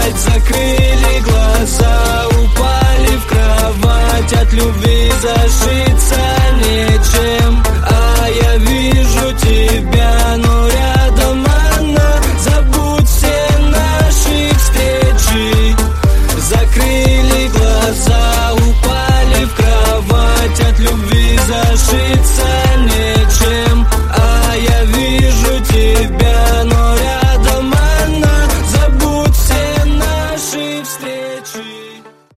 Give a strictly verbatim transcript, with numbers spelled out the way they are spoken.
опять закрыли глаза, упали в кровать, от любви зашиться